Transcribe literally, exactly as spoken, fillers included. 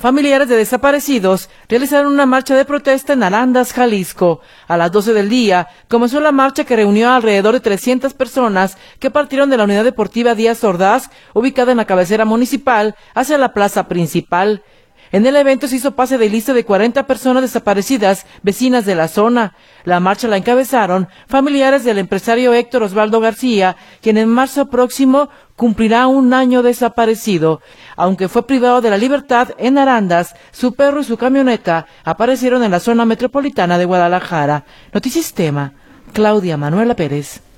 Familiares de desaparecidos realizaron una marcha de protesta en Arandas, Jalisco. A las doce del día comenzó la marcha que reunió a alrededor de trescientas personas que partieron de la Unidad Deportiva Díaz Ordaz, ubicada en la cabecera municipal, hacia la plaza principal. En el evento se hizo pase de lista de cuarenta personas desaparecidas, vecinas de la zona. La marcha la encabezaron familiares del empresario Héctor Osvaldo García, quien en marzo próximo cumplirá un año desaparecido. Aunque fue privado de la libertad en Arandas, su perro y su camioneta aparecieron en la zona metropolitana de Guadalajara. Notisistema, Claudia Manuela Pérez.